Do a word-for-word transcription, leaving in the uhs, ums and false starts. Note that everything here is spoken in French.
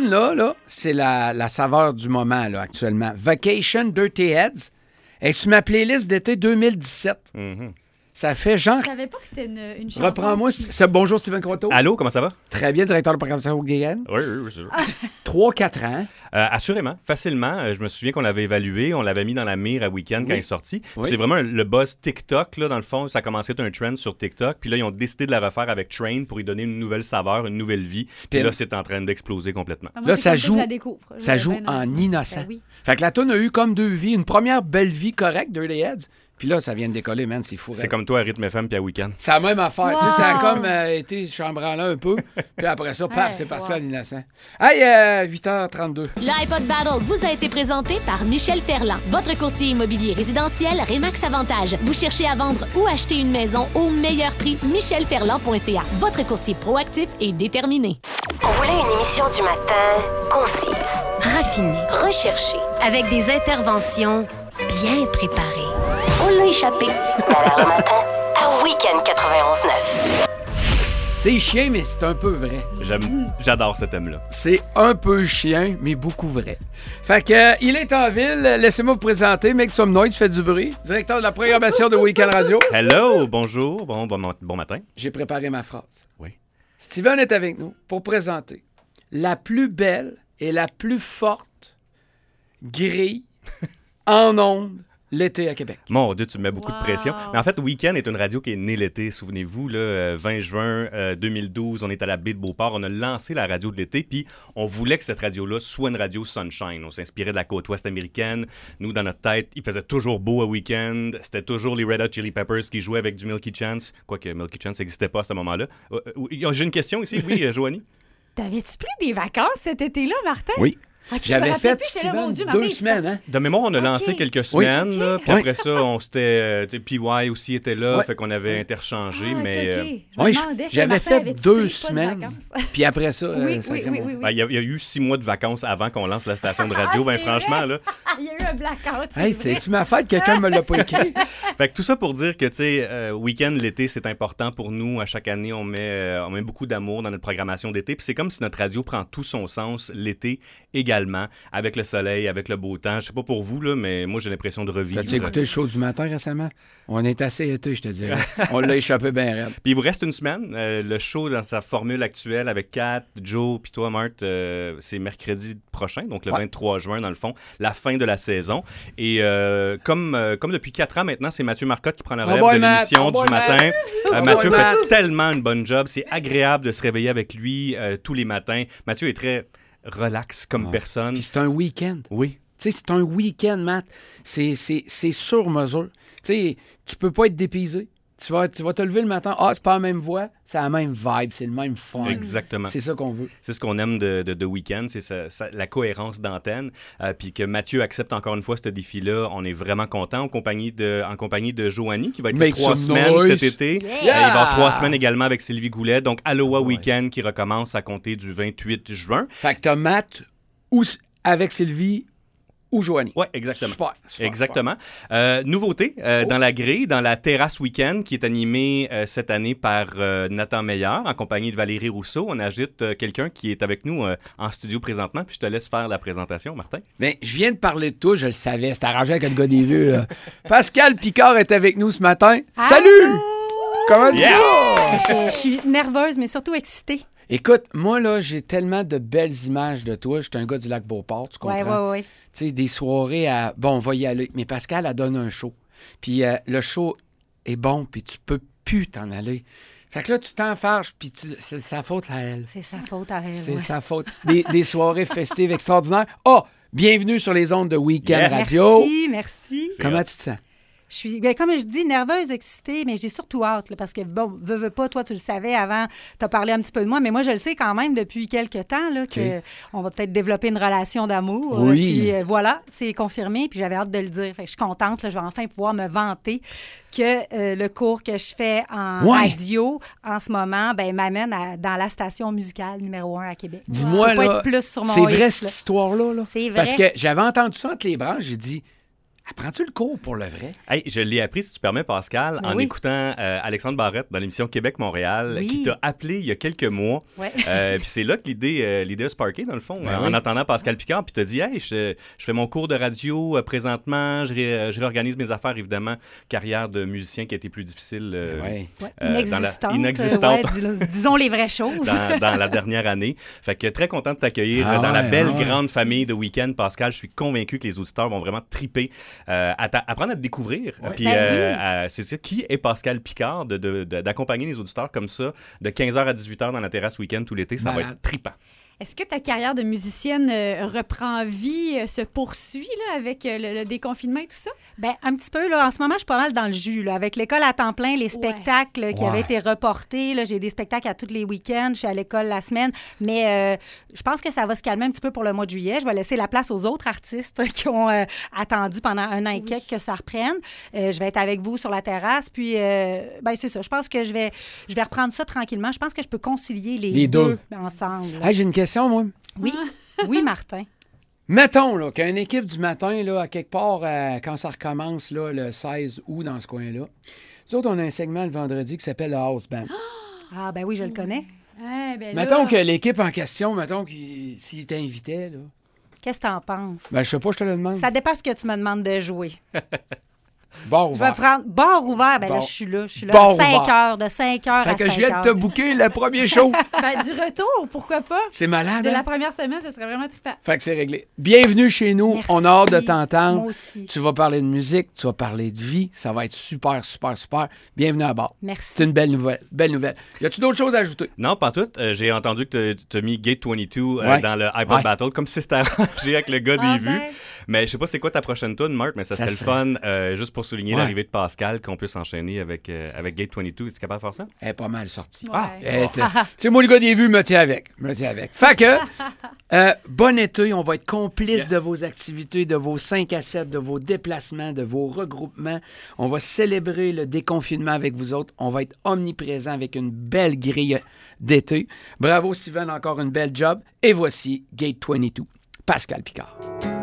là, là c'est la, la saveur du moment, là, actuellement. Vacation Dirty Heads est sur ma playlist d'été deux mille dix-sept. Mm-hmm. Ça fait genre... Je savais pas que c'était une, une chanson. Reprends-moi. C'est... Bonjour, Steven Croteau. Allô, comment ça va? Très bien, directeur de programmation au Guyane. Oui, oui, oui, c'est sûr. trois quatre ans. Euh, assurément, facilement. Euh, je me souviens qu'on l'avait évalué, on l'avait mis dans la mire à Week-end oui. quand il est sorti. Oui. C'est vraiment un, le buzz TikTok, là, dans le fond. Ça a commencé à être un trend sur TikTok. Puis là, ils ont décidé de la refaire avec Train pour y donner une nouvelle saveur, une nouvelle vie. Puis là, c'est en train d'exploser complètement. Ah, moi, là, c'est ça comme joue, je la découvre. ça Ouais, joue ben non. en innocent. Ben oui. Fait que la toune a eu comme deux vies. Une première belle vie correcte, Dirty Heads. Puis là, ça vient de décoller, man, c'est fou. C'est comme toi à Rythme F M puis à Week-end. C'est la même affaire. Wow. Tu sais, ça a comme euh, été chambranlant un peu. Puis après ça, paf, Hey, c'est parti wow. à l'innocent. Hey, euh, huit heures trente-deux. L'iPod Battle vous a été présenté par Michel Ferland, votre courtier immobilier résidentiel Remax Avantage. Vous cherchez à vendre ou acheter une maison au meilleur prix, michel ferland point c a. Votre courtier proactif et déterminé. On voulait une émission du matin concise, raffinée, recherchée, avec des interventions bien préparées. On l'a échappé. Alors le matin, à Week-end quatre-vingt-onze neuf. C'est chien, mais c'est un peu vrai. J'aime, j'adore ce thème-là. C'est un peu chien, mais beaucoup vrai. Fait que, euh, il est en ville. Laissez-moi vous présenter. Make some noise, fait du bruit. Directeur de la programmation de Week-end Radio. Hello, bonjour, bon, bon, bon matin. J'ai préparé ma phrase. Oui. Steven est avec nous pour présenter la plus belle et la plus forte grille en ondes l'été à Québec. Mon Dieu, tu me mets beaucoup Wow. de pression. Mais en fait, Week-end est une radio qui est née l'été, souvenez-vous, là, euh, vingt juin euh, deux mille douze, on est à la baie de Beauport, on a lancé la radio de l'été, puis on voulait que cette radio-là soit une radio sunshine. On s'inspirait de la côte ouest américaine. Nous, dans notre tête, il faisait toujours beau à Week-end. C'était toujours les Red Hot Chili Peppers qui jouaient avec du Milky Chance, quoique Milky Chance n'existait pas à ce moment-là. Euh, euh, j'ai une question ici, oui, euh, Joanie? T'avais-tu pris des vacances cet été-là, Martin? Oui. Ok, je J'avais me rappelais fait, plus, j'étais là, Steven, mon Dieu, deux Martin, tu semaines, vas- hein? De mémoire, on a lancé Ok. quelques Oui. semaines, Ok. là, puis Oui. après ça, on s'était... euh, tu sais, P Y aussi était là, Ouais. fait qu'on avait interchangé, Ah, ok, mais... ok. euh, Je me Oui, demandais, j'avais Martin, fait avais-tu deux pris pas de semaines. vacances? Puis après ça, euh, Oui, ça oui, crée oui, mon- oui, oui. ben, il y, a- il y a eu six mois de vacances avant qu'on lance la station de radio. Ah, ben c'est franchement, vrai. là. Il y a eu un blackout, c'est Hey, vrai. c'est-tu ma fête? Quelqu'un me l'a pas écrit. Fait que tout ça pour dire que, tu sais, euh, week-end, l'été, c'est important pour nous. À chaque année, on met, euh, on met beaucoup d'amour dans notre programmation d'été. Puis c'est comme si notre radio prend tout son sens l'été également, avec le soleil, avec le beau temps. Je sais pas pour vous, là, mais moi, j'ai l'impression de revivre. T'as-tu écouté le show du matin récemment? On est assez été, je te dirais. On l'a échappé bien raide. Puis il vous reste une semaine. Euh, le show dans sa formule actuelle avec Kat, Joe, puis toi, Marthe, euh, c'est mercredi prochain, donc le Ouais. vingt-trois juin, dans le fond, la fin de la saison. Et euh, comme, euh, comme depuis quatre ans maintenant, c'est Mathieu Marcotte qui prend la Oh relève boy, de Matt! l'émission Oh boy, du matin. Matt! Euh, Oh Mathieu boy, fait Matt! tellement une bonne job. C'est agréable de se réveiller avec lui euh, tous les matins. Mathieu est très relax comme Ouais. personne. Puis c'est un week-end. Oui. Tu sais, c'est un week-end, Matt. C'est, c'est, c'est sur mesure. Tu sais, tu peux pas être dépaysé. Tu vas, tu vas te lever le matin. Ah, c'est pas la même voix, c'est la même vibe, c'est le même fun. Exactement. C'est ça qu'on veut. C'est ce qu'on aime de, de, de Week-end, c'est sa- sa- la cohérence d'antenne. Euh, puis que Mathieu accepte encore une fois ce défi-là, on est vraiment content en compagnie de, en compagnie de Joanie, qui va être là Make trois some semaines noise. cet été. Yeah. Euh, il va y avoir Yeah. trois semaines également avec Sylvie Goulet. Donc, Aloha Ouais. Week-end qui recommence à compter du vingt-huit juin. Fait que t'as Matt ou, avec Sylvie ou Joanie. Oui, exactement. Super, super, Exactement. Euh, nouveauté euh, Oh. dans la grille, dans la terrasse week-end qui est animée euh, cette année par euh, Nathan Meilleur en compagnie de Valérie Rousseau. On agite euh, quelqu'un qui est avec nous euh, en studio présentement. Puis je te laisse faire la présentation, Martin. Mais je viens de parler de toi, je le savais, c'est arrangé avec le gars des vues. Là. Pascal Picard est avec nous ce matin. Salut! Comment tu Yeah! vas? Je, je suis nerveuse, mais surtout excitée. Écoute, moi, là, j'ai tellement de belles images de toi. Je suis un gars du lac Beauport, tu comprends? Ouais, ouais, ouais. Tu sais, des soirées à... Bon, on va y aller. Mais Pascal, elle donne un show. Puis euh, le show est bon, puis tu peux plus t'en aller. Fait que là, tu t'enfarges, puis tu... c'est sa faute à elle. C'est sa faute à elle. C'est ouais. sa faute. Des, des soirées festives extraordinaires. Oh! Bienvenue sur les ondes de Week-end Yes. Radio. Merci, merci. Comment tu te sens? Je suis, ben, comme je dis, nerveuse, excitée, mais j'ai surtout hâte, là, parce que, bon, veux, veux pas, toi, tu le savais avant, tu as parlé un petit peu de moi, mais moi, je le sais quand même depuis quelques temps, là, que OK. on va peut-être développer une relation d'amour. Oui. Puis euh, voilà, c'est confirmé, puis j'avais hâte de le dire. Fait que je suis contente, là, je vais enfin pouvoir me vanter que euh, le cours que je fais en Ouais. radio en ce moment, ben, m'amène à- dans la station musicale numéro un à Québec. Dis-moi, Je peux pas là, être plus sur mon c'est vrai X, cette là. histoire-là? Là? C'est vrai. Parce que j'avais entendu ça entre les branches, j'ai dit, Apprends-tu le cours pour le vrai? Hey, je l'ai appris, si tu permets, Pascal, Ben en oui. écoutant euh, Alexandre Barrette dans l'émission Québec-Montréal, Oui. qui t'a appelé il y a quelques mois. Ouais. Euh, puis c'est là que l'idée, euh, l'idée a sparké, dans le fond, Ben euh, oui. en attendant Pascal Picard. Puis t'as dit, hey, je, je fais mon cours de radio euh, présentement, je, ré- je réorganise mes affaires, évidemment. Carrière de musicien qui a été plus difficile euh, Ouais. Ouais, Euh, dans la- inexistante. inexistante. Ouais, dis- disons les vraies choses. dans, dans la dernière année. Fait que très content de t'accueillir Ah euh, dans la ouais, belle ah ouais. grande famille de Week-end, Pascal. Je suis convaincu que les auditeurs vont vraiment triper, euh, à ta- apprendre à te découvrir. Ouais. Puis, Ben euh, oui. à- c'est ça, qui est Pascal Picard, de, de- de- d'accompagner les auditeurs comme ça, de quinze heures à dix-huit heures dans la terrasse Week-end tout l'été. Ça va Malade. être trippant. Est-ce que ta carrière de musicienne euh, reprend vie, euh, se poursuit là, avec euh, le, le déconfinement et tout ça? Ben, un petit peu, là. En ce moment, je suis pas mal dans le jus, là. Avec l'école à temps plein, les spectacles là, qui Ouais. avaient été reportés, là. J'ai des spectacles à tous les week-ends. Je suis à l'école la semaine. Mais euh, je pense que ça va se calmer un petit peu pour le mois de juillet. Je vais laisser la place aux autres artistes qui ont euh, attendu pendant un an et quelques que ça reprenne. Euh, je vais être avec vous sur la terrasse. Puis, euh, ben, c'est ça. Je pense que je vais, je vais reprendre ça tranquillement. Je pense que je peux concilier les, Les deux. ensemble. là. Hey, j'ai une question, moi. Oui, oui, Martin. Mettons là, qu'une équipe du matin, là, à quelque part, euh, quand ça recommence là, le seize août dans ce coin-là, nous autres, on a un segment le vendredi qui s'appelle le House Band. Ah, ben oui, je le connais. Eh, ben là, Mettons que l'équipe en question, mettons qu'il s'il t'invitait, là. Qu'est-ce que t'en penses? Ben, je sais pas, je te le demande. Ça dépend ce que tu me demandes de jouer. Bar Je vais ouvert. prendre bar ouvert. Ben là, Bar- je suis là. Je suis là bar à cinq ouvert. heures, de cinq heures Fait à que je cinq viens de heures. te booker le premier show. Ben, du retour, pourquoi pas? C'est malade, De hein? la première semaine, ce serait vraiment trippant. Fait que c'est réglé. Bienvenue chez nous. Merci. On a hâte de t'entendre. Moi aussi. Tu vas parler de musique, tu vas parler de vie. Ça va être super, super, super. Bienvenue à bord. Merci. C'est une belle nouvelle. Belle nouvelle. Y a-tu d'autres choses à ajouter? Non, pas tout. Euh, j'ai entendu que tu as mis Gate vingt-deux euh, Ouais. dans le iPod Ouais. Battle, comme si c'était arrangé avec le gars Ah des ben. vues. Mais je sais pas c'est quoi ta prochaine tune, Marc, mais ça, Ça serait le serait- fun, euh, juste pour souligner Ouais. l'arrivée de Pascal, qu'on puisse enchaîner avec, euh, avec Gate vingt-deux. Es-tu capable de faire ça? Elle est pas mal sortie. Ouais. Ah! Elle est- Tu sais, moi, le gars des vues, me tient avec. Me tient avec. Fait que, euh, bon été. On va être complices Yes. de vos activités, de vos cinq à sept, de vos déplacements, de vos regroupements. On va célébrer le déconfinement avec vous autres. On va être omniprésents avec une belle grille d'été. Bravo, Steven, encore une belle job. Et voici Gate vingt-deux. Pascal Picard.